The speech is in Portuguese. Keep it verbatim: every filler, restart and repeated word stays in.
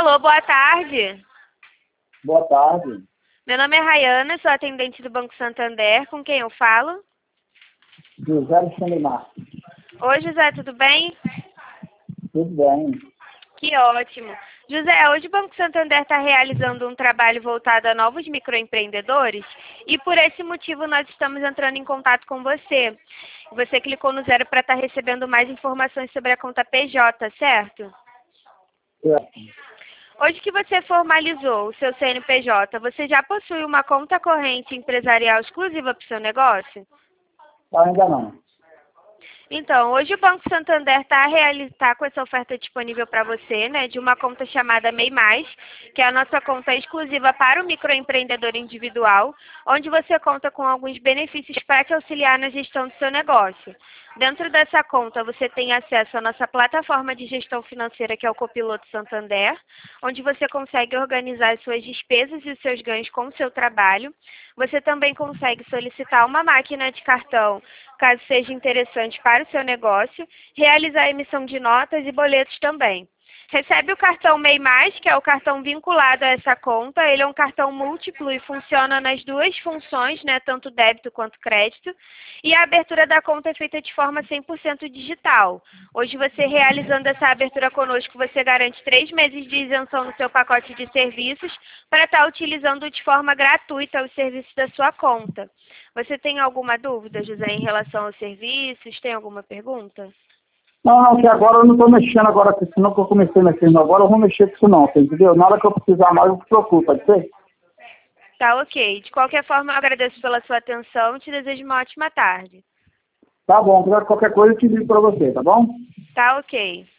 Alô, boa tarde. Boa tarde. Meu nome é Rayana, sou atendente do Banco Santander. Com quem eu falo? José Alexandre Marques. Oi, José, tudo bem? Tudo bem. Que ótimo. José, hoje o Banco Santander está realizando um trabalho voltado a novos microempreendedores e por esse motivo nós estamos entrando em contato com você. Você clicou no zero para estar recebendo mais informações sobre a conta P J, certo? Certo. Hoje que você formalizou o seu C N P J, você já possui uma conta corrente empresarial exclusiva para o seu negócio? Ainda não. Então, hoje o Banco Santander está tá com essa oferta disponível para você, né, de uma conta chamada MEI Mais, que é a nossa conta exclusiva para o microempreendedor individual, onde você conta com alguns benefícios para te auxiliar na gestão do seu negócio. Dentro dessa conta, você tem acesso à nossa plataforma de gestão financeira, que é o Copiloto Santander, onde você consegue organizar as suas despesas e os seus ganhos com o seu trabalho. Você também consegue solicitar uma máquina de cartão, caso seja interessante para o seu negócio, realizar a emissão de notas e boletos também. Recebe o cartão MEI Mais, que é o cartão vinculado a essa conta. Ele é um cartão múltiplo e funciona nas duas funções, né, tanto débito quanto crédito. E a abertura da conta é feita de forma cem por cento digital. Hoje, você realizando essa abertura conosco, você garante três meses de isenção no seu pacote de serviços para estar utilizando de forma gratuita os serviços da sua conta. Você tem alguma dúvida, José, em relação aos serviços? Tem alguma pergunta? Não, não, que agora eu não estou mexendo agora com isso, não, que eu comecei mexendo agora, eu vou mexer com isso não, você entendeu? Na hora que eu precisar mais, eu te procuro, pode ser? Tá, ok. De qualquer forma, eu agradeço pela sua atenção e te desejo uma ótima tarde. Tá bom, qualquer coisa eu te digo para você, tá bom? Tá, ok.